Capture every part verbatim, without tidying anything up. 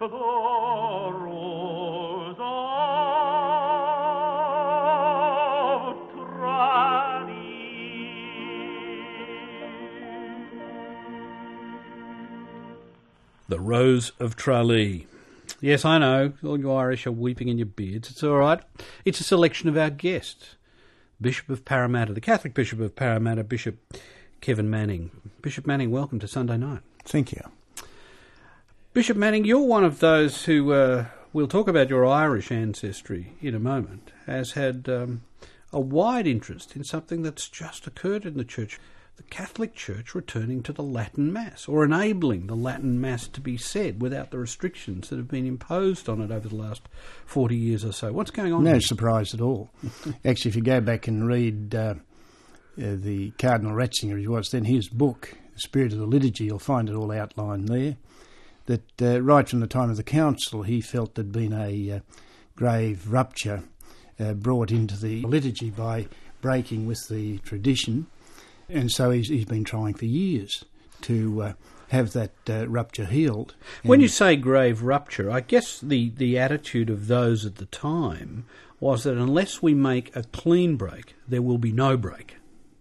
the rose of The Rose of Tralee. Yes, I know, all you Irish are weeping in your beards. It's all right. It's a selection of our guest, Bishop of Parramatta, the Catholic Bishop of Parramatta, Bishop Kevin Manning. Bishop Manning, welcome to Sunday Night. Thank you. Bishop Manning, you're one of those who, uh, we'll talk about your Irish ancestry in a moment, has had um, a wide interest in something that's just occurred in the Church. The Catholic Church returning to the Latin Mass, or enabling the Latin Mass to be said without the restrictions that have been imposed on it over the last forty years or so. What's going on No here? surprise at all. Actually, if you go back and read uh, uh, the Cardinal Ratzinger, he was then, his book, The Spirit of the Liturgy, you'll find it all outlined there, that uh, right from the time of the Council, he felt there'd been a uh, grave rupture uh, brought into the liturgy by breaking with the tradition. And so he's, he's been trying for years to uh, have that uh, rupture healed. When and you say grave rupture, I guess the, the attitude of those at the time was that unless we make a clean break, there will be no break.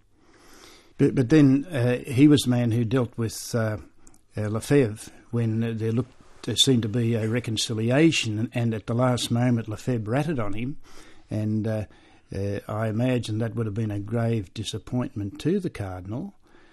But, but then uh, he was the man who dealt with uh, uh, Lefebvre when uh, there looked there seemed to be a reconciliation, and, and at the last moment Lefebvre ratted on him, and uh, Uh, I imagine that would have been a grave disappointment to the Cardinal,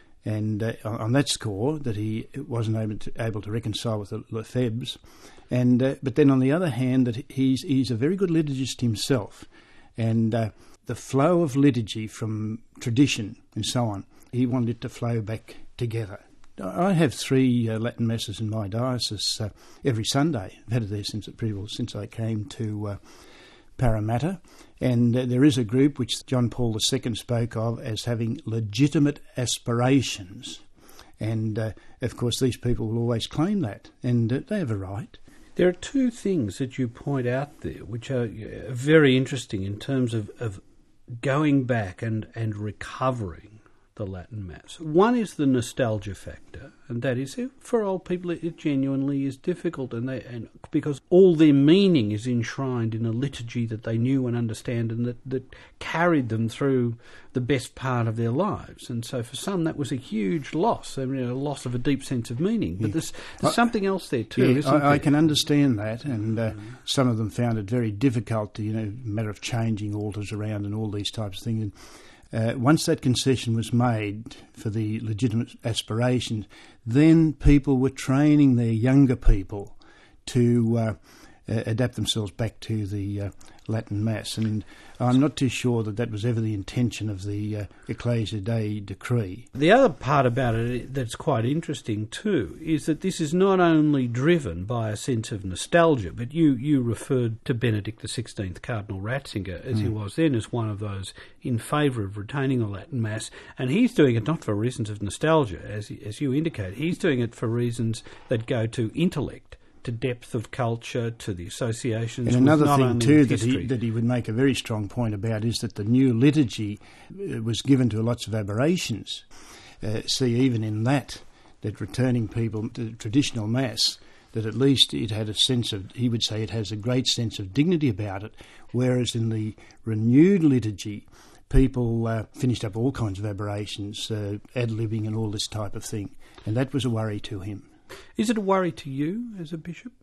and uh, on that score, that he wasn't able to, able to reconcile with the Lefebvres. And uh, but then on the other hand, that he's he's a very good liturgist himself, and uh, the flow of liturgy from tradition and so on, he wanted it to flow back together. I have three uh, Latin Masses in my diocese uh, every Sunday. I've had it there since pretty well since I came to Uh, Parramatta, and uh, there is a group which John Paul the Second spoke of as having legitimate aspirations, and uh, of course these people will always claim that, and uh, they have a right. There are two things that you point out there which are uh, very interesting in terms of, of going back and, and recovering the Latin Mass. One is the nostalgia factor, and that is, for old people, it genuinely is difficult, and they and because all their meaning is enshrined in a liturgy that they knew and understand, and that, that carried them through the best part of their lives. And so for some, that was a huge loss, I mean, a loss of a deep sense of meaning. But yeah. there's, there's I, something else there too, yeah, isn't I, there? I can understand that, and uh, mm. some of them found it very difficult, to, you know, matter of changing altars around and all these types of things. And, Uh, once that concession was made for the legitimate aspirations, then people were training their younger people to uh, uh, adapt themselves back to the uh, Latin Mass. And I'm not too sure that that was ever the intention of the uh, Ecclesia Dei decree. The other part about it that's quite interesting too is that this is not only driven by a sense of nostalgia, but you, you referred to Benedict the sixteenth, Cardinal Ratzinger, as mm. he was then, as one of those in favour of retaining the Latin Mass, and he's doing it not for reasons of nostalgia, as, as you indicate. He's doing it for reasons that go to intellect, to depth of culture, to the associations. And another with not thing too that history. he that he would make a very strong point about is that the new liturgy was given to lots of aberrations. Uh, see, even in that, that returning people to the traditional Mass, that at least it had a sense of, he would say it has a great sense of dignity about it, whereas in the renewed liturgy, people uh, finished up all kinds of aberrations, uh, ad-libbing and all this type of thing, and that was a worry to him. Is it a worry to you as a bishop?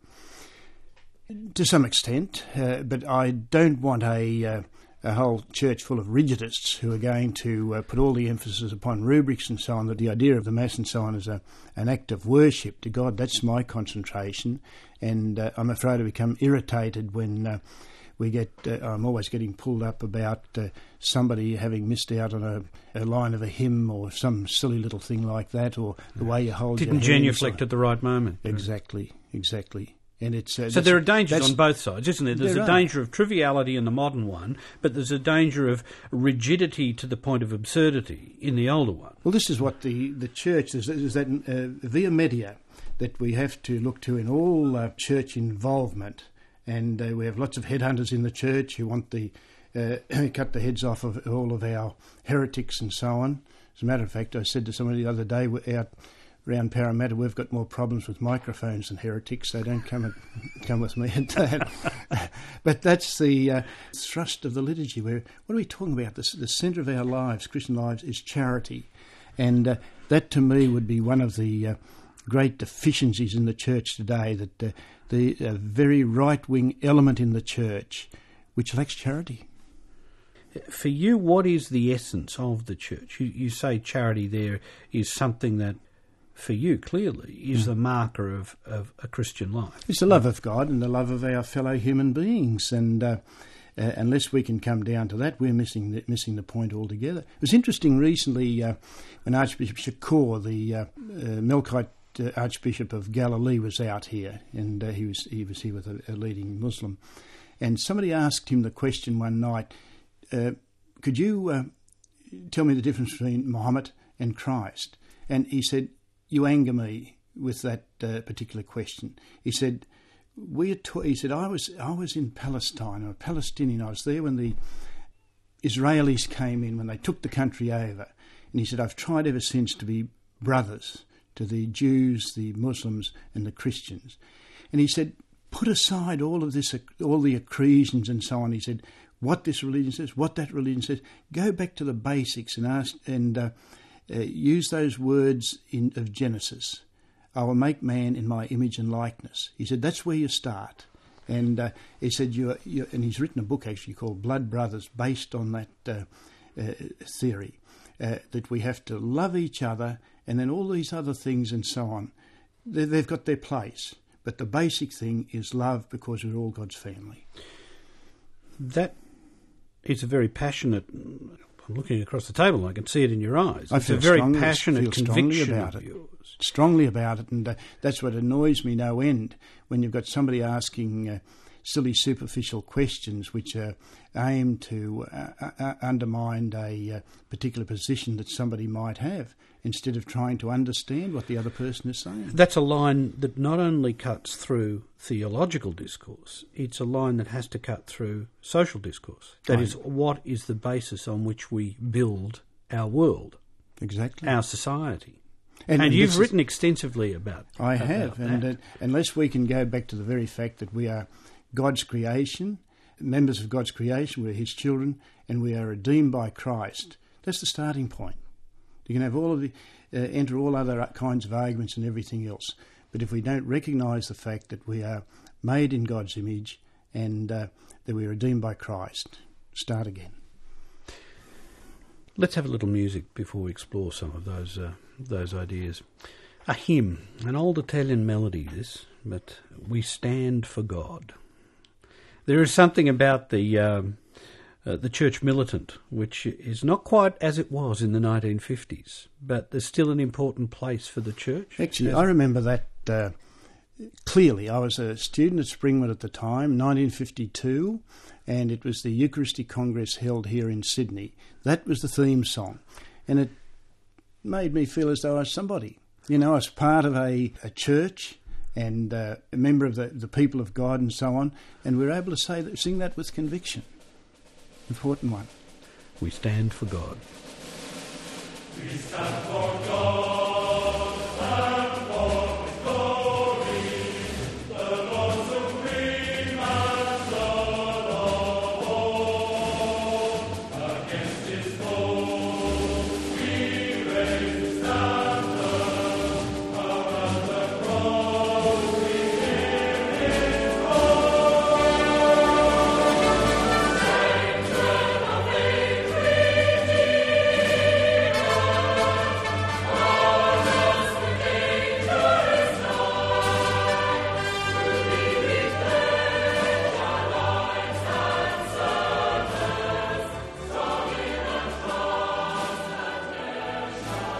To some extent, uh, but I don't want a, uh, a whole church full of rigidists who are going to uh, put all the emphasis upon rubrics and so on, that the idea of the Mass and so on is a, an act of worship to God. That's my concentration, and uh, I'm afraid I become irritated when uh, we get, uh, I'm always getting pulled up about uh, somebody having missed out on a, a line of a hymn or some silly little thing like that, or the way you hold Didn't your hands. Didn't genuflect at the right moment. Exactly, exactly. And it's uh, so there are dangers on both sides, isn't there? There's there a are. danger of triviality in the modern one, but there's a danger of rigidity to the point of absurdity in the older one. Well, this is what the, the church, there's, there's that uh, via media that we have to look to in all uh, church involvement. And uh, we have lots of headhunters in the church who want the uh, cut the heads off of all of our heretics and so on. As a matter of fact, I said to somebody the other day, we're out around Parramatta we've got more problems with microphones than heretics, so don't come and, come with me at that. But that's the uh, thrust of the liturgy. Where what are we talking about? The, the centre of our lives, Christian lives, is charity. And uh, that to me would be one of the uh, great deficiencies in the church today, that uh, the uh, very right-wing element in the church which lacks charity. For you, what is the essence of the church? You, you say charity there is something that, for you, clearly, is mm. the marker of, of a Christian life. It's the love of God and the love of our fellow human beings. And uh, uh, unless we can come down to that, we're missing the, missing the point altogether. It was interesting recently uh, when Archbishop Shakur, the uh, uh, Melkite uh, Archbishop of Galilee, was out here, and uh, he was he was here with a, a leading Muslim. And somebody asked him the question one night, Uh, could you uh, tell me the difference between Muhammad and Christ? And he said, you anger me with that uh, particular question. He said, we. T- he said, I was I was in Palestine. I'm a Palestinian. I was there when the Israelis came in, when they took the country over. And he said, I've tried ever since to be brothers to the Jews, the Muslims, and the Christians. And he said, put aside all of this, all the accretions and so on. He said, what this religion says, what that religion says. Go back to the basics and ask and uh, uh, use those words in, of Genesis. I will make man in my image and likeness. He said, that's where you start. And uh, he said, you and he's written a book actually called Blood Brothers, based on that uh, uh, theory, uh, that we have to love each other, and then all these other things and so on, they, they've got their place. But the basic thing is love, because we're all God's family. That is a very passionate. I'm looking across the table, I can see it in your eyes. I it's feel a very strongly, passionate feel conviction strongly about of it. yours. Strongly about it, and uh, that's what annoys me no end, when you've got somebody asking uh, silly, superficial questions which uh, aim to uh, uh, undermine a uh, particular position that somebody might have, instead of trying to understand what the other person is saying. That's a line that not only cuts through theological discourse, it's a line that has to cut through social discourse. That Right. is, what is the basis on which we build our world, Exactly. our society? And, And, and you've this written extensively about I about have, and that. uh, unless we can go back to the very fact that we are God's creation, members of God's creation, we're His children, and we are redeemed by Christ, that's the starting point. You can have all of the, uh, enter all other kinds of arguments and everything else, but if we don't recognise the fact that we are made in God's image and uh, that we're redeemed by Christ, start again. Let's have a little music before we explore some of those uh, those ideas. A hymn, an old Italian melody this, but We Stand for God. There is something about the um, uh, the church militant which is not quite as it was in the nineteen fifties, but there's still an important place for the church. Actually, I remember that uh, clearly. I was a student at Springwood at the time, nineteen fifty-two, and it was the Eucharistic Congress held here in Sydney. That was the theme song, and it made me feel as though I was somebody. You know, I was part of a, a church and uh, a member of the, the people of God and so on, and we were able to say that, sing that with conviction. Important one. We stand for God. We stand for God. And for His glory, the Lord supreme and Lord of all. Against His foe, we raise the standard. Around the cross, we hear His call. Children of faith, redeemed. All those who dangerous night will be repaired. Our lives and service, strong in the cross that ne'er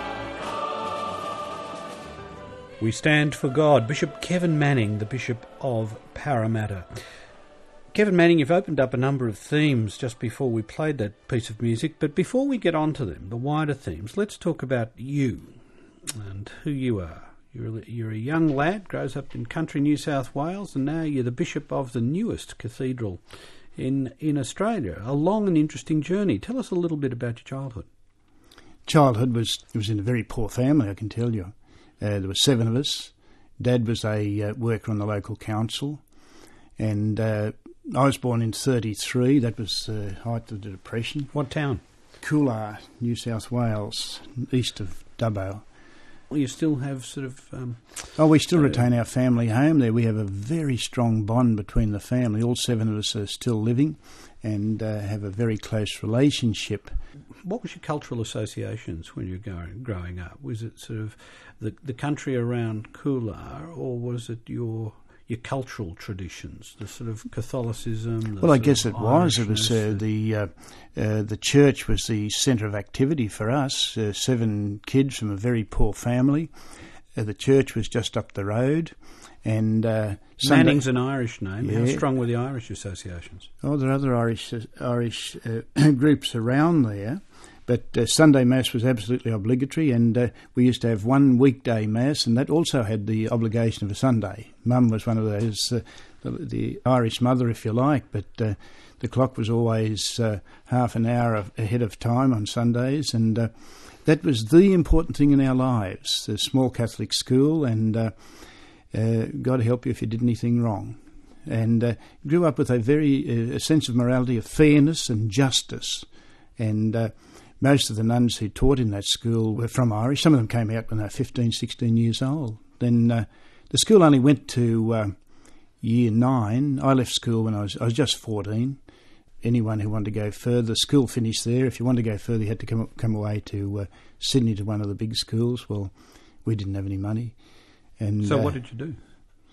shall. We stand for God. Bishop Kevin Manning, the Bishop of Parramatta. Kevin Manning, you've opened up a number of themes just before we played that piece of music, but before we get on to them, the wider themes, let's talk about you and who you are. You're a, you're a young lad, grows up in country New South Wales, and now you're the bishop of the newest cathedral in, in Australia. A long and interesting journey. Tell us a little bit about your childhood. Childhood was it was in a very poor family, I can tell you. Uh, there were seven of us. Dad was a uh, worker on the local council, and uh, I was born in thirty-three. That was the uh, height of the Depression. What town? Coolar, New South Wales, east of Dubbo. Well, you still have sort of... Um, oh, we still uh, retain our family home there. We have a very strong bond between the family. All seven of us are still living and uh, have a very close relationship. What was your cultural associations when you were going, growing up? Was it sort of the, the country around Coolar, or was it your... your cultural traditions, the sort of Catholicism? Well, I guess it was. It was uh, the uh, uh, the church was the centre of activity for us. Uh, seven kids from a very poor family. Uh, the church was just up the road, and uh, Manning's an Irish name. Yeah. How strong were the Irish associations? Oh, there are other Irish uh, Irish uh, groups around there. But uh, Sunday Mass was absolutely obligatory, and uh, we used to have one weekday Mass, and that also had the obligation of a Sunday. Mum was one of those, uh, the, the Irish mother, if you like, but uh, the clock was always uh, half an hour of, ahead of time on Sundays, and uh, that was the important thing in our lives, the small Catholic school, and uh, uh, God help you if you did anything wrong. And uh, grew up with a very uh, a sense of morality, of fairness and justice, and... Uh, Most of the nuns who taught in that school were from Irish. Some of them came out when they were fifteen, sixteen years old. Then uh, the school only went to uh, year nine. I left school when I was I was just fourteen. Anyone who wanted to go further, school finished there. If you wanted to go further, you had to come come away to uh, Sydney to one of the big schools. Well, we didn't have any money. And so uh, what did you do?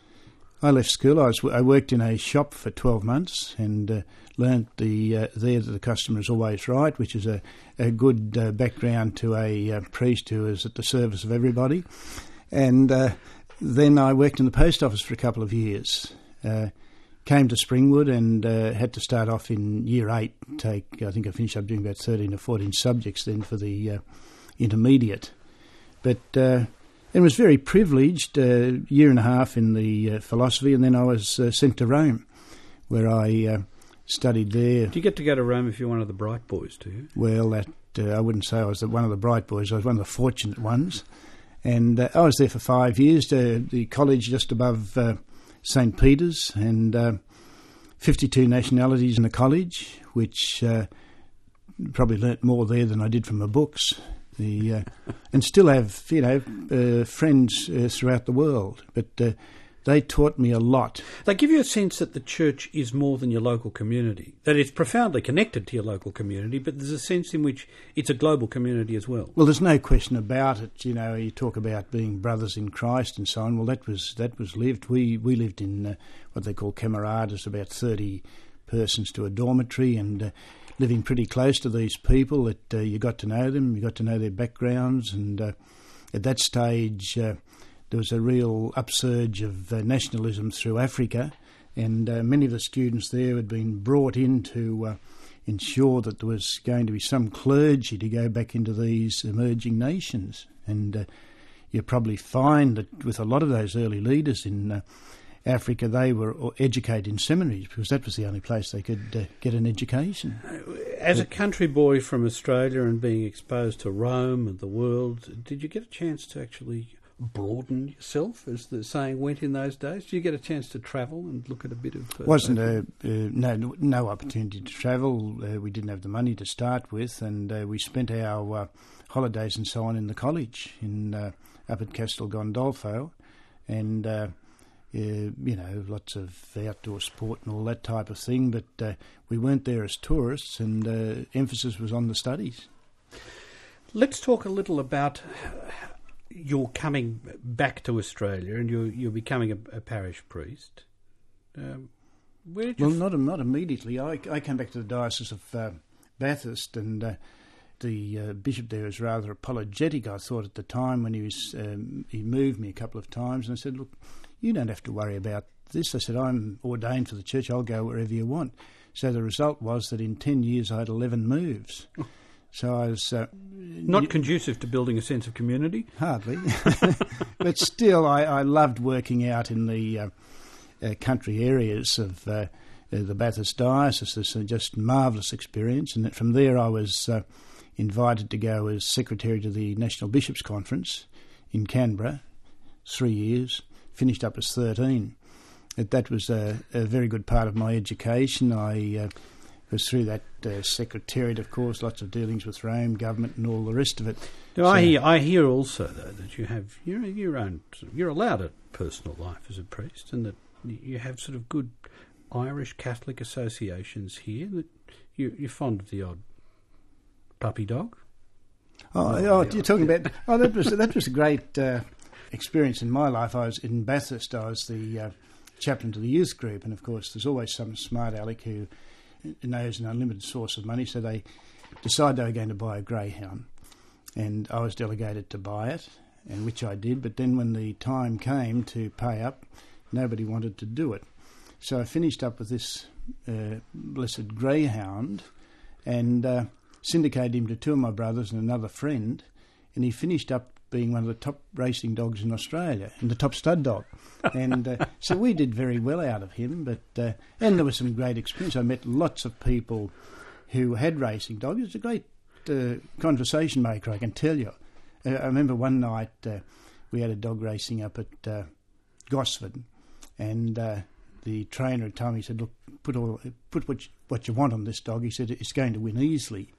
I left school. I was I worked in a shop for twelve months and uh, learnt the uh, there that the customer is always right, which is a, a good uh, background to a uh, priest who is at the service of everybody. And uh, then I worked in the post office for a couple of years. Uh, came to Springwood and uh, had to start off in year eight. Take I think I finished up doing about thirteen or fourteen subjects then for the uh, intermediate. But uh, and was very privileged, a uh, year and a half in the uh, philosophy, and then I was uh, sent to Rome, where I uh, studied there. Do you get to go to Rome if you're one of the bright boys, do you? Well, that uh, I wouldn't say I was one of the bright boys. I was one of the fortunate ones. And uh, I was there for five years, uh, the college just above uh, Saint Peter's, and uh, fifty-two nationalities in the college, which uh, probably learnt more there than I did from the books. The uh, and still have, you know, uh, friends uh, throughout the world, but uh, they taught me a lot. They give you a sense that the church is more than your local community, that it's profoundly connected to your local community, but there's a sense in which it's a global community as well. Well, there's no question about it. You know, you talk about being brothers in Christ and so on. Well, that was that was lived. We we lived in uh, what they call camaradas, about thirty persons to a dormitory, and uh, living pretty close to these people, that uh, you got to know them, you got to know their backgrounds, and uh, at that stage uh, there was a real upsurge of uh, nationalism through Africa, and uh, many of the students there had been brought in to uh, ensure that there was going to be some clergy to go back into these emerging nations. And uh, you probably find that with a lot of those early leaders in uh, Africa, they were educated in seminaries because that was the only place they could uh, get an education. As a country boy from Australia and being exposed to Rome and the world, did you get a chance to actually broaden yourself, as the saying went in those days? Did you get a chance to travel and look at a bit of... Uh, Wasn't a, uh, no no opportunity to travel. Uh, we didn't have the money to start with, and uh, we spent our uh, holidays and so on in the college in uh, up at Castel Gandolfo, and... Uh, Uh, you know, lots of outdoor sport and all that type of thing, but uh, we weren't there as tourists, and uh, emphasis was on the studies. Let's talk a little about your coming back to Australia, and you're, you're becoming a, a parish priest. Um, where did you... Well, not not immediately. I, I came back to the Diocese of uh, Bathurst, and uh, the uh, bishop there was rather apologetic, I thought, at the time, when he was um, he moved me a couple of times, and I said, look, you don't have to worry about this. I said, I'm ordained for the church, I'll go wherever you want. So the result was that in ten years I had eleven moves. So I was... Uh, Not y- conducive to building a sense of community? Hardly. But still, I, I loved working out in the uh, uh, country areas of uh, the Bathurst Diocese. It's a just marvellous experience. And from there I was uh, invited to go as secretary to the National Bishops' Conference in Canberra. three years, finished up as thirteen. But that was a, a very good part of my education. I uh, was through that uh, secretariat, of course, lots of dealings with Rome, government and all the rest of it. Now, So- I hear, I hear also, though, that you have your, your own, you're allowed a personal life as a priest, and that you have sort of good Irish Catholic associations here, that you, you're fond of the odd puppy dog. Oh, oh you're talking about... Oh, that was that was a great uh, experience in my life. I was in Bathurst. I was the uh, chaplain to the youth group, and of course there's always some smart aleck who knows an unlimited source of money, so they decided they were going to buy a greyhound, and I was delegated to buy it, and which I did, but then when the time came to pay up, nobody wanted to do it. So I finished up with this uh, blessed greyhound, and uh, syndicated him to two of my brothers and another friend, and he finished up being one of the top racing dogs in Australia and the top stud dog. And uh, so we did very well out of him, but uh, and there was some great experience. I met lots of people who had racing dogs. He was a great uh, conversation maker, I can tell you. Uh, I remember one night uh, we had a dog racing up at uh, Gosford, and uh, the trainer had told me, he said, look, put all put what you, what you want on this dog. He said, it's going to win easily.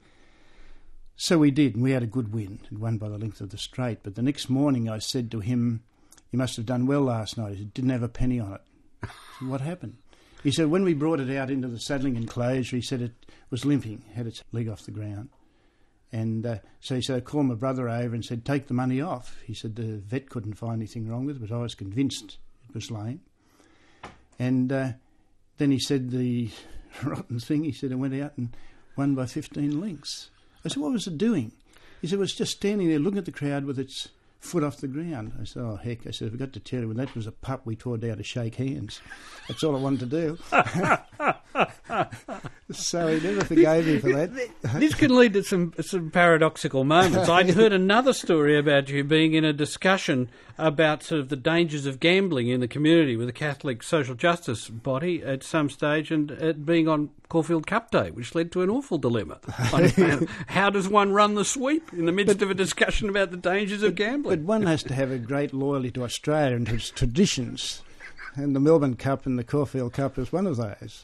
So we did, and we had a good win, and won by the length of the straight. But the next morning I said to him, you must have done well last night. He said, didn't have a penny on it. I said, what happened? He said, when we brought it out into the saddling enclosure, he said it was limping, had its leg off the ground. And uh, so he said, I called my brother over and said, take the money off. He said the vet couldn't find anything wrong with it, but I was convinced it was lame. And uh, then he said the rotten thing, he said, I went out and won by fifteen lengths. I said, what was it doing? He said, it was just standing there looking at the crowd with its foot off the ground. I said, oh, heck. I said, I forgot to tell you, when that was a pup, we tore down to shake hands. That's all I wanted to do. So he never forgave me for that. This can lead to some some paradoxical moments. I'd heard another story about you being in a discussion about sort of the dangers of gambling in the community with the Catholic social justice body at some stage, and it being on Caulfield Cup Day, which led to an awful dilemma. How does one run the sweep in the midst but, of a discussion about the dangers of gambling? But one has to have a great loyalty to Australia and to its traditions, and the Melbourne Cup and the Caulfield Cup is one of those.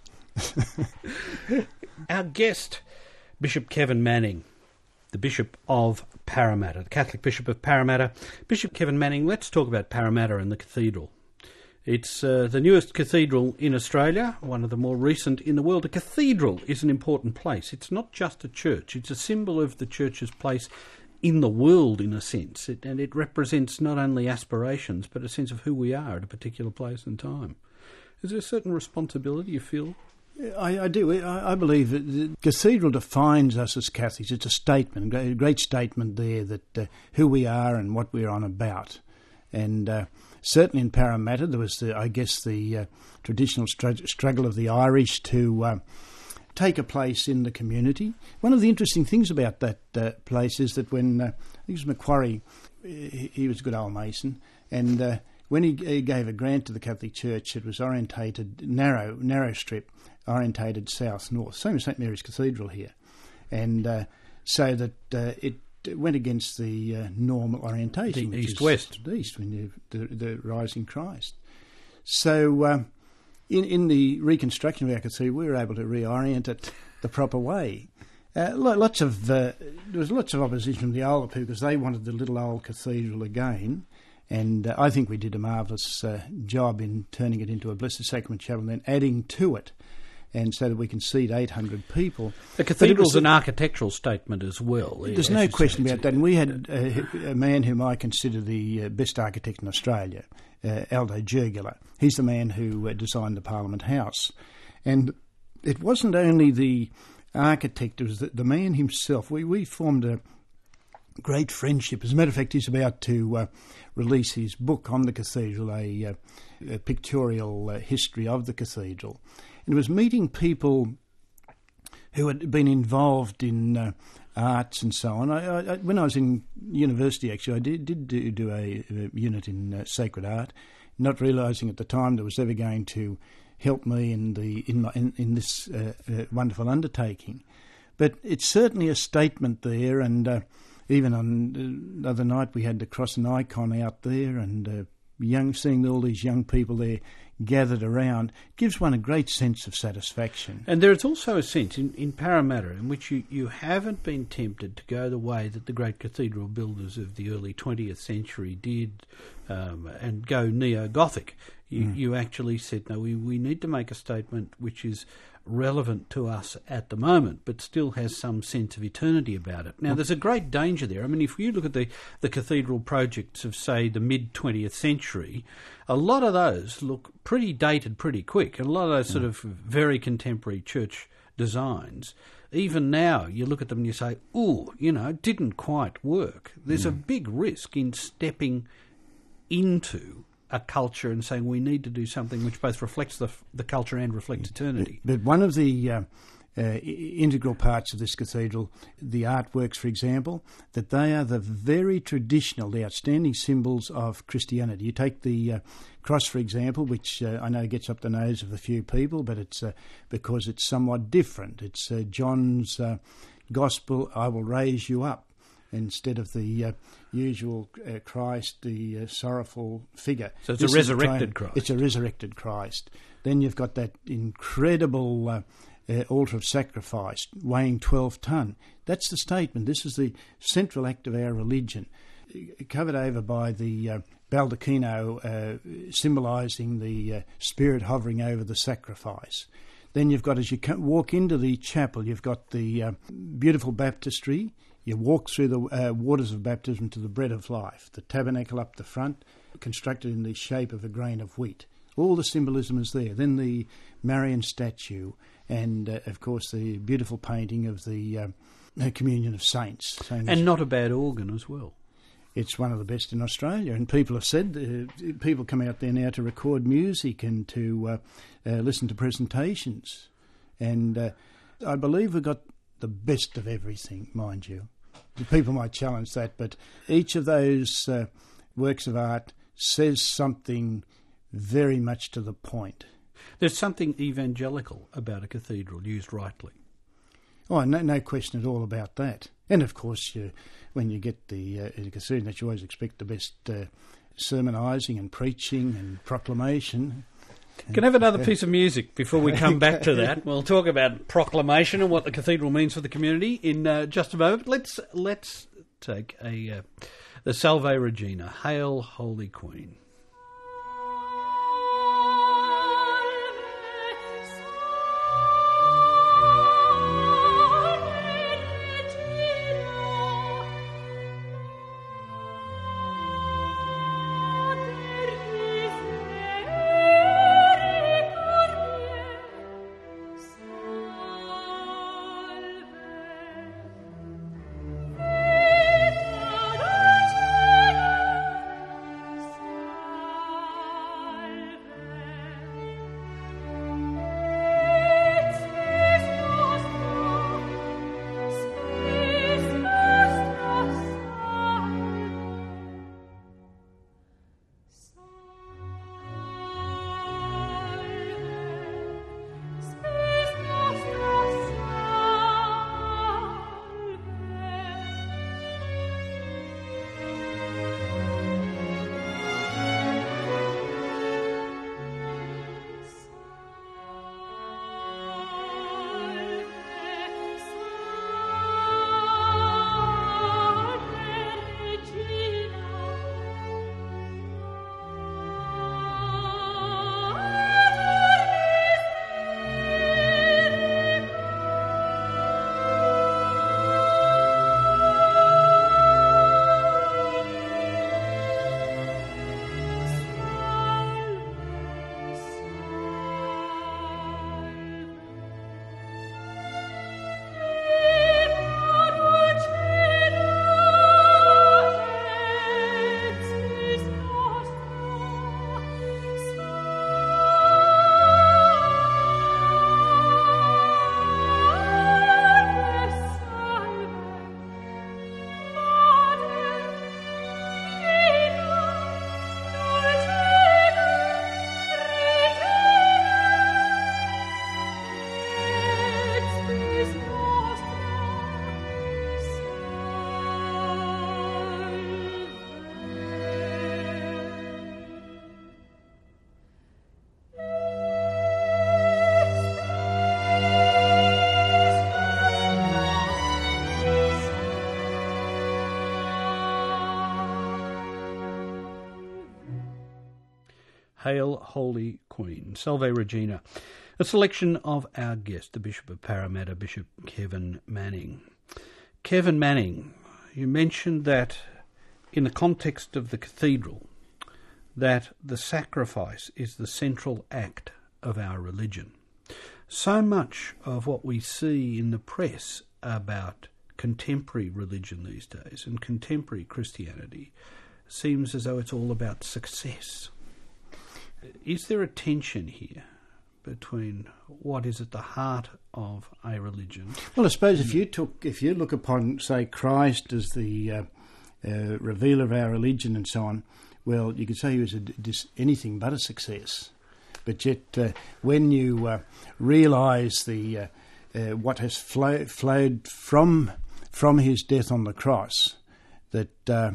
Our guest, Bishop Kevin Manning, the Bishop of Parramatta, the Catholic Bishop of Parramatta. Bishop Kevin Manning, let's talk about Parramatta and the cathedral. It's uh, the newest cathedral in Australia, one of the more recent in the world. A cathedral is an important place. It's not just a church. It's a symbol of the church's place in the world, in a sense. It, and it represents not only aspirations, but a sense of who we are at a particular place and time. Is there a certain responsibility you feel? I, I do. I, I believe that the cathedral defines us as Catholics. It's a statement, a great statement there that uh, who we are and what we're on about. And uh, certainly in Parramatta, there was, the, I guess, the uh, traditional str- struggle of the Irish to uh, take a place in the community. One of the interesting things about that uh, place is that when, uh, I think it was Macquarie, he, he was a good old Mason, and uh, when he, he gave a grant to the Catholic Church, it was orientated, narrow, narrow strip, orientated south-north, same as St Mary's Cathedral here. And uh, so that uh, it went against the uh, normal orientation. The east-west. East, when you, the, the rising Christ. So um, in, in the reconstruction of our cathedral, we were able to reorient it the proper way. Uh, lots of uh, there was lots of opposition from the older people because they wanted the little old cathedral again. And uh, I think we did a marvellous uh, job in turning it into a Blessed Sacrament Chapel and then adding to it, and so that we can seat eight hundred people. The cathedral's an architectural statement as well. There's no question about that. And we had uh, a man whom I consider the uh, best architect in Australia, uh, Aldo Jurgular. He's the man who uh, designed the Parliament House. And it wasn't only the architect, it was the, the man himself. We, we formed a great friendship. As a matter of fact, he's about to uh, release his book on the cathedral, a, uh, a pictorial uh, history of the cathedral. And it was meeting people who had been involved in uh, arts and so on. I, I, when I was in university, actually, I did, did do, do a, a unit in uh, sacred art, not realising at the time that was ever going to help me in the in, my, in, in this uh, uh, wonderful undertaking. But it's certainly a statement there, and uh, even on the other night we had to cross an icon out there, and uh, young, seeing all these young people there gathered around, gives one a great sense of satisfaction. And there is also a sense in, in Parramatta in which you, you haven't been tempted to go the way that the great cathedral builders of the early twentieth century did um, and go neo-Gothic. You, mm. you actually said, no, we, we need to make a statement which is relevant to us at the moment, but still has some sense of eternity about it. Now, there's a great danger there. I mean, if you look at the, the cathedral projects of, say, the mid-twentieth century, a lot of those look pretty dated pretty quick, and a lot of those sort of very contemporary church designs, even now you look at them and you say, ooh, you know, it didn't quite work. There's mm. a big risk in stepping into a culture and saying we need to do something which both reflects the the culture and reflects eternity. But, but one of the uh, uh, integral parts of this cathedral, the artworks, for example, that they are the very traditional, the outstanding symbols of Christianity. You take the uh, cross, for example, which uh, I know gets up the nose of a few people, but it's uh, because it's somewhat different. It's uh, John's uh, Gospel, I will raise you up, instead of the uh, usual uh, Christ, the uh, sorrowful figure. So it's This a is resurrected tri- Christ. It's a resurrected Christ. Then you've got that incredible uh, uh, altar of sacrifice weighing twelve tonne. That's the statement. This is the central act of our religion, covered over by the uh, baldacchino uh, symbolising the uh, spirit hovering over the sacrifice. Then you've got, as you walk into the chapel, you've got the uh, beautiful baptistry. You walk through the uh, waters of baptism to the bread of life, the tabernacle up the front, constructed in the shape of a grain of wheat. All the symbolism is there. Then the Marian statue and, uh, of course, the beautiful painting of the uh, Communion of Saints. And not a bad organ as well. It's one of the best in Australia, and people have said, uh, people come out there now to record music and to uh, uh, listen to presentations. And uh, I believe we've got the best of everything, mind you. People might challenge that, but each of those uh, works of art says something very much to the point. There's something evangelical about a cathedral used rightly. Oh, no, no question at all about that. And of course, you, when you get the uh, cathedral, that you always expect the best uh, sermonising and preaching and proclamation. Can I have another piece of music before we come back to that? We'll talk about proclamation and what the cathedral means for the community in uh, just a moment. Let's let's take a uh, the Salve Regina, Hail Holy Queen. Salve Hail, Holy Queen. Salve Regina. A selection of our guest, the Bishop of Parramatta, Bishop Kevin Manning. Kevin Manning, you mentioned that in the context of the cathedral, that the sacrifice is the central act of our religion. So much of what we see in the press about contemporary religion these days and contemporary Christianity seems as though it's all about success. Is there a tension here between what is at the heart of a religion? Well, I suppose if you took, if you look upon, say, Christ as the uh, uh, revealer of our religion and so on, well, you could say he was a, dis, anything but a success. But yet, uh, when you uh, realise the uh, uh, what has flow, flowed from from his death on the cross, that uh,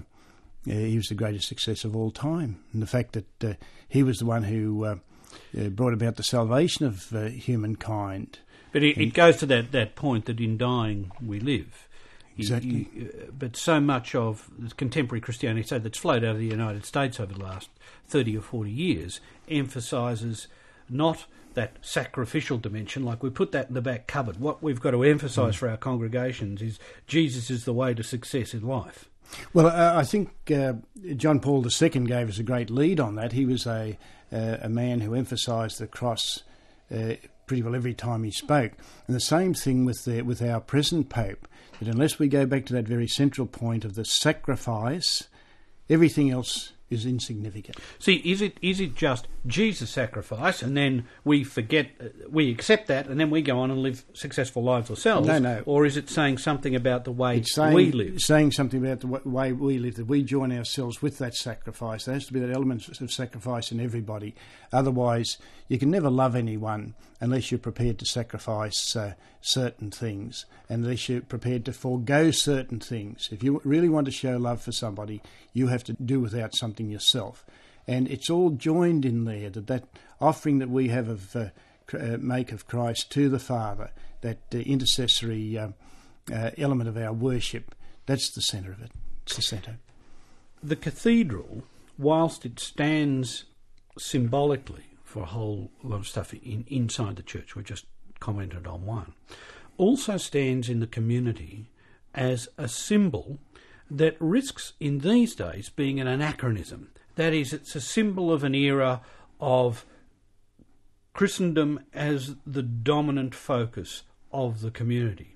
he was the greatest success of all time, and the fact that uh, he was the one who uh, uh, brought about the salvation of uh, humankind. But it, it goes to that, that point that in dying we live. Exactly. You, you, uh, but so much of contemporary Christianity, so that's flowed out of the United States over the last thirty or forty years, emphasises not that sacrificial dimension, like we put that in the back cupboard. What we've got to emphasise mm. for our congregations is Jesus is the way to success in life. Well, uh, I think uh, John Paul the Second gave us a great lead on that. He was a uh, a man who emphasised the cross uh, pretty well every time he spoke. And the same thing with the, with our present Pope, that unless we go back to that very central point of the sacrifice, everything else is insignificant. See, is it is it just Jesus' sacrifice, and then we forget, uh, we accept that, and then we go on and live successful lives ourselves? No, no. Or is it saying something about the way it's saying, we live? saying something about the w- way we live, that we join ourselves with that sacrifice. There has to be that element of sacrifice in everybody. Otherwise, you can never love anyone unless you're prepared to sacrifice uh, certain things, and unless you're prepared to forego certain things. If you really want to show love for somebody, you have to do without something yourself. And it's all joined in there, that that offering that we have of uh, uh, make of Christ to the Father, that uh, intercessory uh, uh, element of our worship, that's the centre of it. It's the centre. The cathedral, whilst it stands symbolically for a whole lot of stuff in, inside the church, we just commented on one, also stands in the community as a symbol that risks in these days being an anachronism. That is, it's a symbol of an era of Christendom as the dominant focus of the community.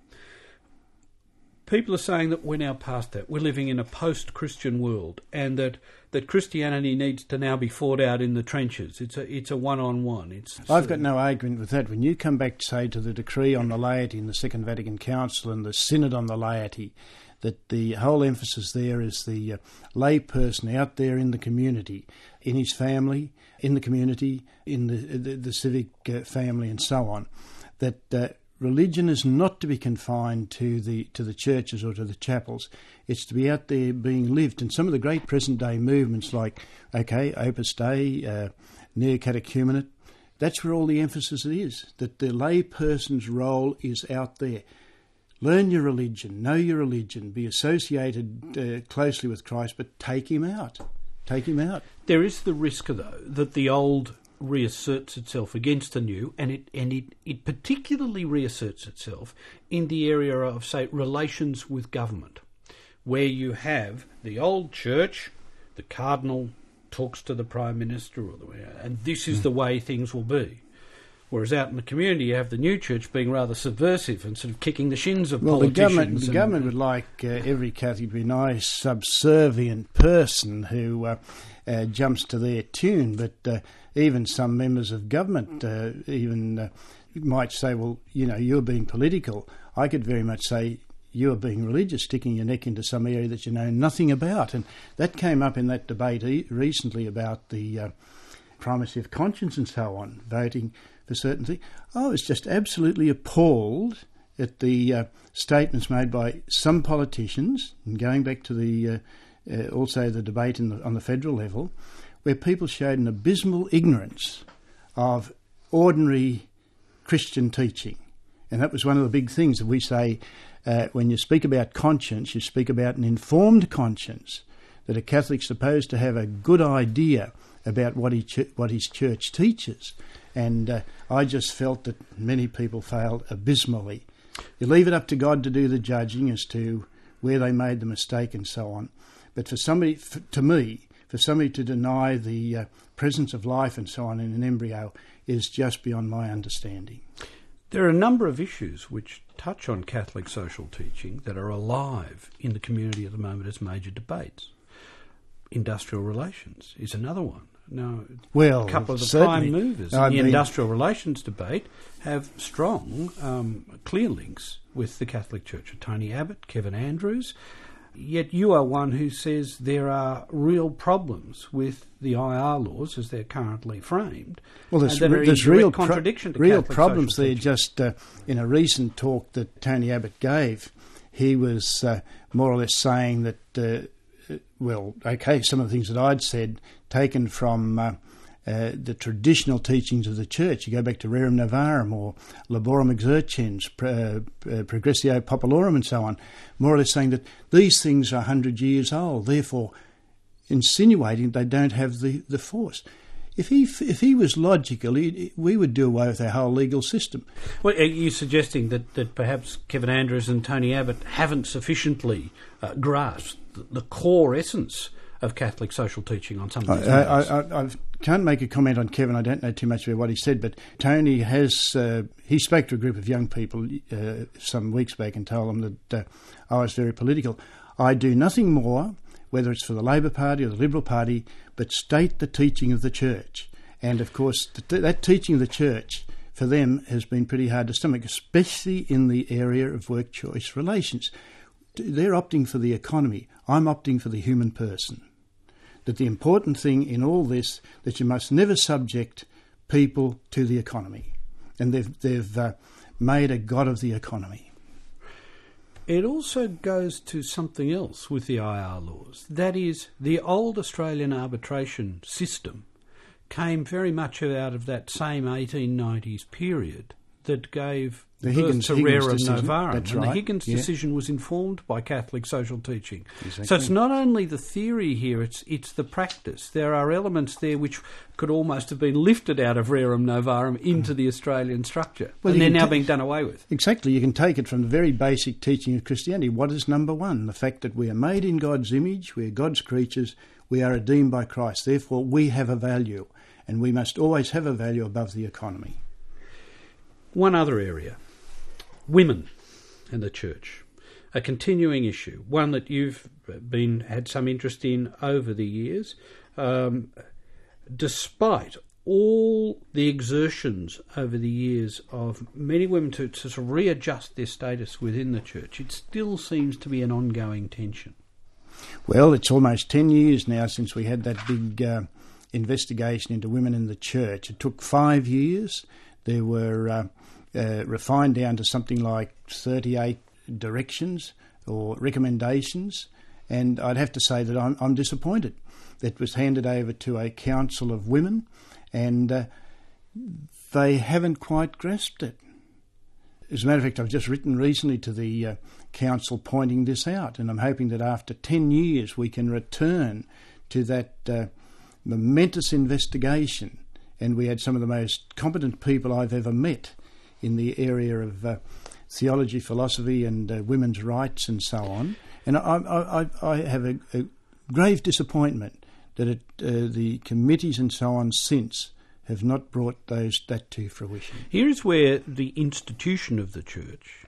People are saying that we're now past that. We're living in a post-Christian world, and that, that Christianity needs to now be fought out in the trenches. It's a it's a one-on-one. It's I've got no argument with that. When you come back, say, to the decree on the laity in the Second Vatican Council and the Synod on the laity, that the whole emphasis there is the uh, lay person out there in the community, in his family, in the community, in the the, the civic uh, family, and so on, that uh, religion is not to be confined to the to the churches or to the chapels. It's to be out there being lived. And some of the great present-day movements like, okay, Opus Dei, uh, Neo-Catechumenate, that's where all the emphasis is, that the lay person's role is out there. Learn your religion, know your religion, be associated uh, closely with Christ, but take him out. Take him out. There is the risk, though, that the old reasserts itself against the new, and it and it, it particularly reasserts itself in the area of, say, relations with government, where you have the old church, the cardinal talks to the prime minister, or the, and this is mm. the way things will be. Whereas out in the community, you have the new church being rather subversive and sort of kicking the shins of well, politicians. Well, the government, the government would like uh, every Catholic to be a nice, subservient person who uh, uh, jumps to their tune. But uh, even some members of government uh, even uh, might say, well, you know, you're being political. I could very much say, you're being religious, sticking your neck into some area that you know nothing about. And that came up in that debate e- recently about the uh, primacy of conscience and so on, voting for certain things. I was just absolutely appalled at the uh, statements made by some politicians, and going back to the uh, uh, also the debate in the, on the federal level, where people showed an abysmal ignorance of ordinary Christian teaching. And that was one of the big things that we say, uh, when you speak about conscience, you speak about an informed conscience, that a Catholic's supposed to have a good idea about what he ch- what his church teaches. And uh, I just felt that many people failed abysmally. You leave it up to God to do the judging as to where they made the mistake and so on. But for somebody, for, to me, for somebody to deny the uh, presence of life and so on in an embryo is just beyond my understanding. There are a number of issues which touch on Catholic social teaching that are alive in the community at the moment as major debates. Industrial relations is another one. Now, well, a couple of the certainly. prime movers I in the mean, industrial relations debate have strong, um, clear links with the Catholic Church. Tony Abbott, Kevin Andrews. Yet you are one who says there are real problems with the I R laws as they're currently framed. Well, there's, and that are there's in real, direct contradiction pro- to real Catholic problems social there. teaching. Just uh, in a recent talk that Tony Abbott gave, he was uh, more or less saying that, uh, well, okay, some of the things that I'd said taken from uh, uh, the traditional teachings of the Church. You go back to Rerum Novarum or Laborum Exercens, uh, uh, Progressio Populorum and so on, more or less saying that these things are one hundred years old, therefore insinuating they don't have the, the force. If he if he was logical, he, we would do away with our whole legal system. Well, are you suggesting that, that perhaps Kevin Andrews and Tony Abbott haven't sufficiently uh, grasped the, the core essence of Catholic social teaching on some of these I, matters? I, I, I can't make a comment on Kevin. I don't know too much about what he said, but Tony has uh, he spoke to a group of young people uh, some weeks back and told them that uh, I was very political. I do nothing more, whether it's for the Labor Party or the Liberal Party, but state the teaching of the Church. And of course, th- that teaching of the Church for them has been pretty hard to stomach, especially in the area of work choice relations. They're opting for the economy. I'm opting for the human person. That the important thing in all this, that you must never subject people to the economy. And they've, they've uh, made a god of the economy. It also goes to something else with the I R laws. That is, the old Australian arbitration system came very much out of that same eighteen nineties period that gave The birth Higgins- to Higgins Rerum decision, Novarum. that's and the right, Higgins yeah. decision was informed by Catholic social teaching. Exactly. So it's not only the theory here, it's it's the practice. There are elements there which could almost have been lifted out of Rerum Novarum into the Australian structure. Well, and you they're can now ta- being done away with. Exactly. You can take it from the very basic teaching of Christianity. What is number one? The fact that we are made in God's image, we are God's creatures, we are redeemed by Christ. Therefore, we have a value, and we must always have a value above the economy. One other area, women and the church, a continuing issue, one that you've been had some interest in over the years, um, despite all the exertions over the years of many women to, to sort of readjust their status within the church. It still seems to be an ongoing tension. Well, it's almost ten years now since we had that big uh, investigation into women in the church. It took five years. There were uh, uh, refined down to something like thirty-eight directions or recommendations, and I'd have to say that I'm, I'm disappointed. That was handed over to a council of women, and uh, they haven't quite grasped it. As a matter of fact, I've just written recently to the uh, council pointing this out, and I'm hoping that after ten years we can return to that uh, momentous investigation, and we had some of the most competent people I've ever met in the area of uh, theology, philosophy and uh, women's rights and so on. And I, I, I, I have a, a grave disappointment that it, uh, the committees and so on since have not brought those that to fruition. Here is where the institution of the church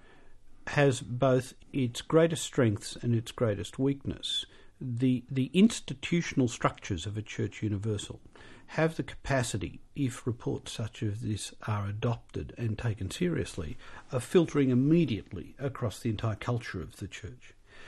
has both its greatest strengths and its greatest weakness. The, the institutional structures of a church universal have the capacity, if reports such as this are adopted and taken seriously, of filtering immediately across the entire culture of the church.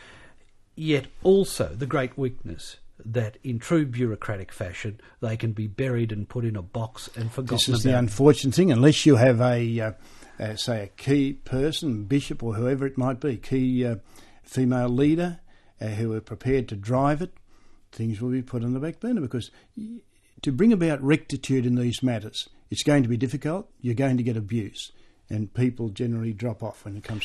Yet also the great weakness that in true bureaucratic fashion they can be buried and put in a box and forgotten This is about. the unfortunate thing, unless you have a, uh, uh, say, a key person, bishop or whoever it might be, key uh, female leader uh, who are prepared to drive it, things will be put on the back burner, because to bring about rectitude in these matters, it's going to be difficult, you're going to get abuse, and people generally drop off when it comes to that.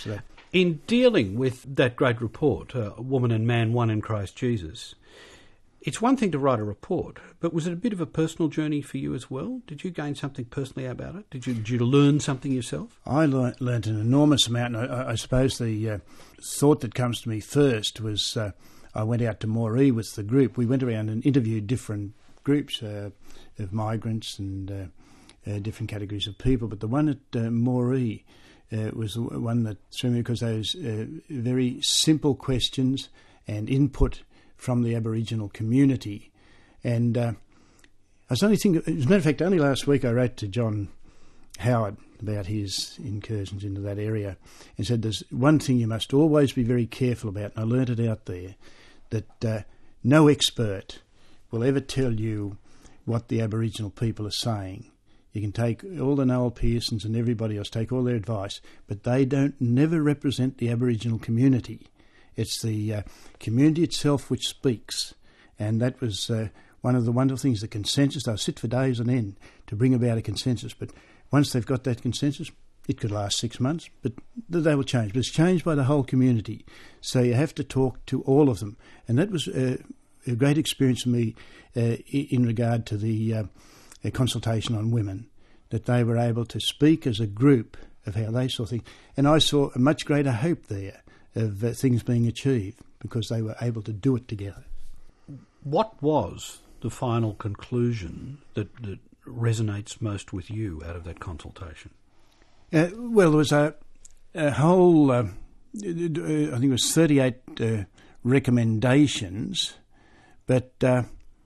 In dealing with that great report, uh, Woman and Man, One in Christ Jesus, it's one thing to write a report, but was it a bit of a personal journey for you as well? Did you gain something personally about it? Did you, did you learn something yourself? I learnt, learnt an enormous amount. And I, I suppose the uh, thought that comes to me first was uh, I went out to Moree with the group. We went around and interviewed different groups uh, of migrants and uh, uh, different categories of people. But the one at uh, Moree uh, was the one that threw me because those uh, very simple questions and input from the Aboriginal community. And uh, I was only thinking, as a matter of fact, only last week I wrote to John Howard about his incursions into that area and said there's one thing you must always be very careful about, and I learnt it out there, that uh, no expert will ever tell you what the Aboriginal people are saying. You can take all the Noel Pearsons and everybody else, take all their advice, but they don't never represent the Aboriginal community. It's the uh, community itself which speaks, and that was uh, one of the wonderful things, the consensus. They'll sit for days on end to bring about a consensus, but once they've got that consensus, it could last six months, but they will change. But it's changed by the whole community, so you have to talk to all of them, and that was uh, a great experience for me uh, in regard to the uh, consultation on women, that they were able to speak as a group of how they saw things, and I saw a much greater hope there of uh, things being achieved because they were able to do it together. What was the final conclusion that, that resonates most with you out of that consultation? Uh, well, there was a, a whole, uh, I think it was thirty-eight uh, recommendations, but uh,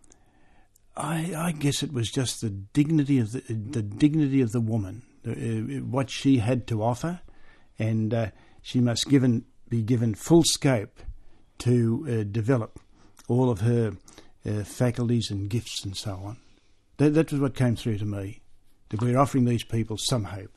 I, I guess it was just the dignity of the, the dignity of the woman, uh, what she had to offer, and uh, she must given be given full scope to uh, develop all of her uh, faculties and gifts and so on. That, that was what came through to me, that we're offering these people some hope.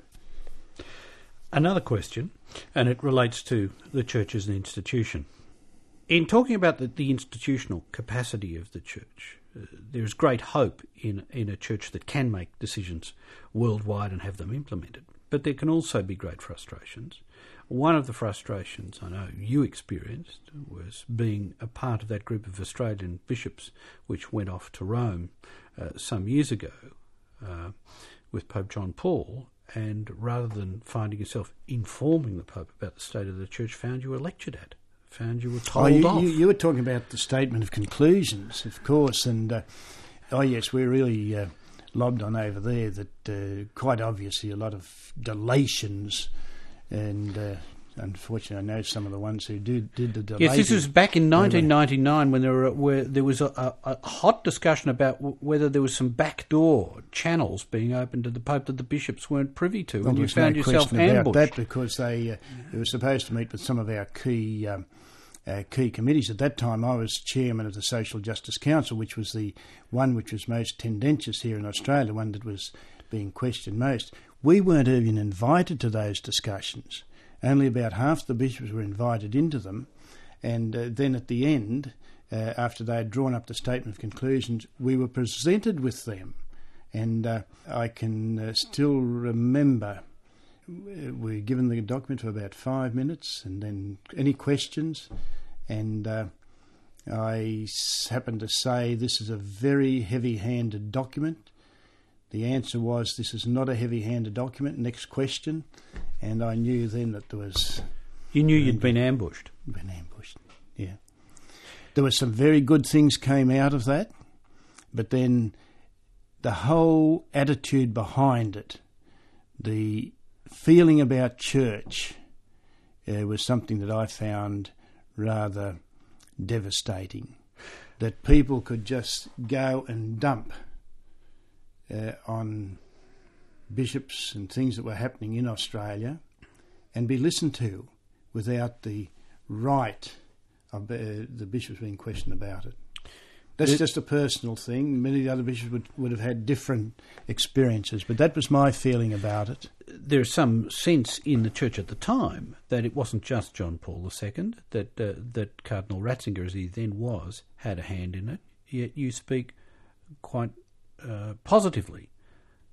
Another question, and it relates to the church as an institution. In talking about the, the institutional capacity of the church, uh, there is great hope in, in a church that can make decisions worldwide and have them implemented. But there can also be great frustrations. One of the frustrations I know you experienced was being a part of that group of Australian bishops which went off to Rome uh, some years ago uh, with Pope John Paul, and rather than finding yourself informing the Pope about the state of the church, found you were lectured at, found you were told oh, you, off. You, you were talking about the statement of conclusions, of course, and uh, oh yes, we're really uh, lobbed on over there that uh, quite obviously a lot of delations. And uh, unfortunately, I know some of the ones who did, did the delay. Yes, this was back in nineteen ninety-nine when there were where there was a, a, a hot discussion about w- whether there was some backdoor channels being opened to the Pope that the bishops weren't privy to, well, and you found found no yourself question ambushed. about that because they, uh, they were supposed to meet with some of our key um, uh, key committees. At that time, I was chairman of the Social Justice Council, which was the one which was most tendentious here in Australia, one that was being questioned most. We weren't even invited to those discussions. Only about half the bishops were invited into them, and uh, then at the end, uh, after they had drawn up the statement of conclusions, we were presented with them. And uh, I can uh, still remember we were given the document for about five minutes, and then any questions, and uh, I happened to say this is a very heavy-handed document. The answer was, this is not a heavy-handed document. Next question. And I knew then that there was... You knew you'd been ambushed. Been ambushed, yeah. There were some very good things came out of that, but then the whole attitude behind it, the feeling about church, uh, was something that I found rather devastating. That people could just go and dump Uh, on bishops and things that were happening in Australia and be listened to without the right of uh, the bishops being questioned about it. That's it, just a personal thing. Many of the other bishops would, would have had different experiences, but that was my feeling about it. There's some sense in the church at the time that it wasn't just John Paul the Second, that, uh, that Cardinal Ratzinger, as he then was, had a hand in it, yet you speak quite Uh, positively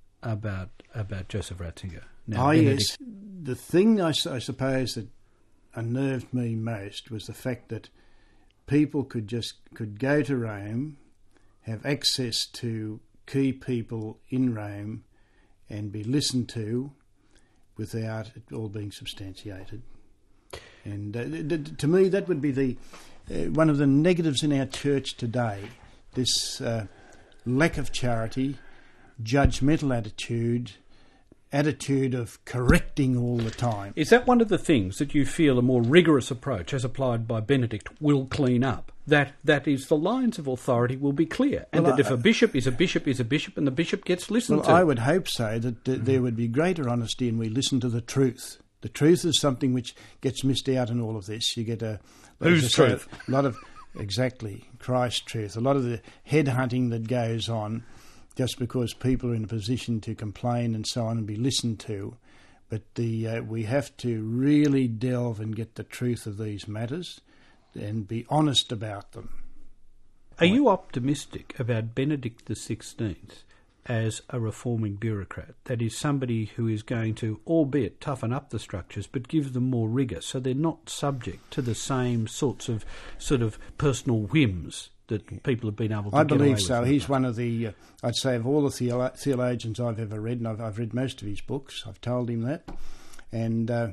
about about Joseph Ratzinger. Now, oh, yes. The thing, I, I suppose, that unnerved me most was the fact that people could just could go to Rome, have access to key people in Rome, and be listened to without it all being substantiated. And uh, th- th- to me, that would be the uh, one of the negatives in our church today. This uh, lack of charity, judgmental attitude, attitude of correcting all the time. Is that one of the things that you feel a more rigorous approach, as applied by Benedict, will clean up? That that is, the lines of authority will be clear, and Well, that if I- a bishop is a bishop is a bishop, and the bishop gets listened Well, to. I would hope so, that th- there would be greater honesty and we listen to the truth. The truth is something which gets missed out in all of this. You get a... Whose as I say, truth? A lot of... Exactly, Christ's truth. A lot of the headhunting that goes on just because people are in a position to complain and so on and be listened to. But the uh, we have to really delve and get the truth of these matters and be honest about them. Are you optimistic about Benedict the sixteenth as a reforming bureaucrat? That is, somebody who is going to, albeit toughen up the structures, but give them more rigour, so they're not subject to the same sorts of sort of personal whims that people have been able to I get away believe with. so. He's one of the, uh, I'd say, of all the theolo- theologians I've ever read, and I've, I've read most of his books. I've told him that, and uh,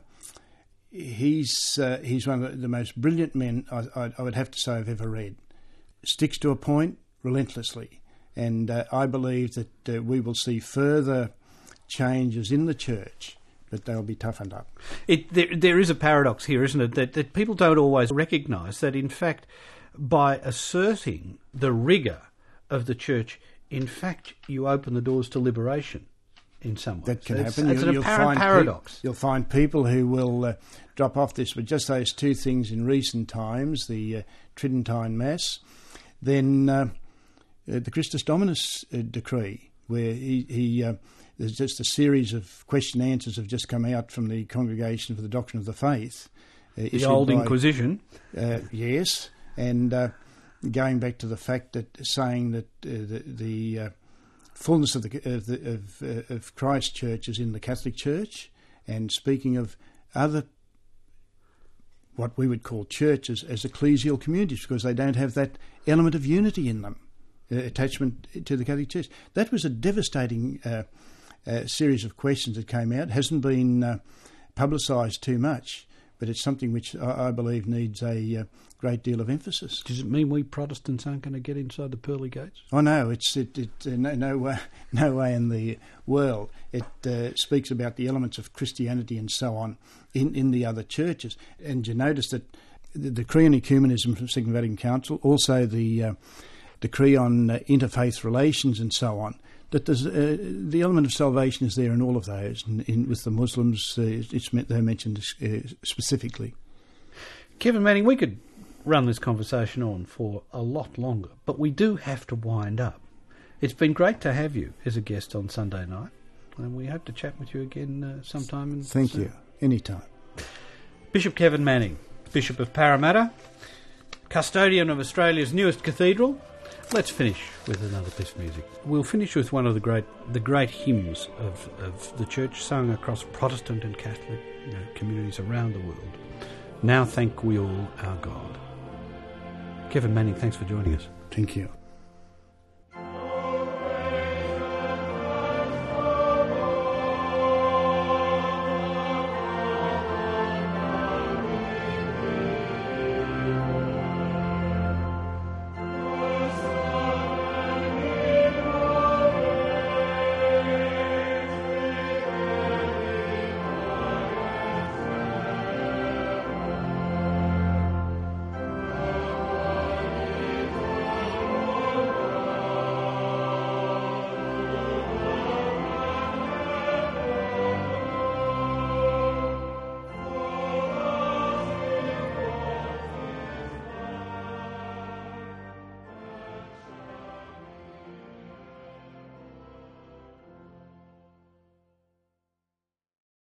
he's uh, he's one of the, the most brilliant men I, I, I would have to say I've ever read. Sticks to a point relentlessly, and uh, I believe that uh, we will see further changes in the church, but they'll be toughened up. It, there, there is a paradox here, isn't it, that, that people don't always recognise that, in fact, by asserting the rigour of the church, in fact, you open the doors to liberation in some ways. That can it's, happen. It's You'll- an you'll apparent find paradox. Pe- you'll find people who will uh, drop off this with just those two things in recent times, the uh, Tridentine Mass, then uh, uh, the Christus Dominus uh, decree, where he, he uh, there's just a series of question and answers have just come out from the Congregation for the Doctrine of the Faith. Uh, The issued old by- Inquisition. Uh, yes, and uh, going back to the fact that saying that uh, the, the uh, fullness of the of, the, of, uh, of Christ's church is in the Catholic Church, and speaking of other what we would call churches as ecclesial communities, because they don't have that element of unity in them, uh, attachment to the Catholic Church. That was a devastating uh, uh, series of questions that came out. Hasn't been uh, publicised too much, but it's something which I, I believe needs a uh, great deal of emphasis. Does it mean we Protestants aren't going to get inside the pearly gates? Oh no, it's it, it uh, no no way, no way in the world. It uh, speaks about the elements of Christianity and so on in, in the other churches. And you notice that the decree on ecumenism from Second Vatican Council, also the uh, decree on uh, interfaith relations and so on, that there's uh, the element of salvation is there in all of those. And in, with the Muslims, uh, it's they're mentioned uh, specifically. Kevin Manning, we could run this conversation on for a lot longer, but we do have to wind up. It's been great to have you as a guest on Sunday night, and we hope to chat with you again uh, sometime. In Thank soon. you. Anytime. Bishop Kevin Manning, Bishop of Parramatta, custodian of Australia's newest cathedral. Let's finish with another piece of music. We'll finish with one of the great the great hymns of, of the church, sung across Protestant and Catholic you know, communities around the world. Now thank we all our God. Kevin Manning, thanks for joining us. Thank you.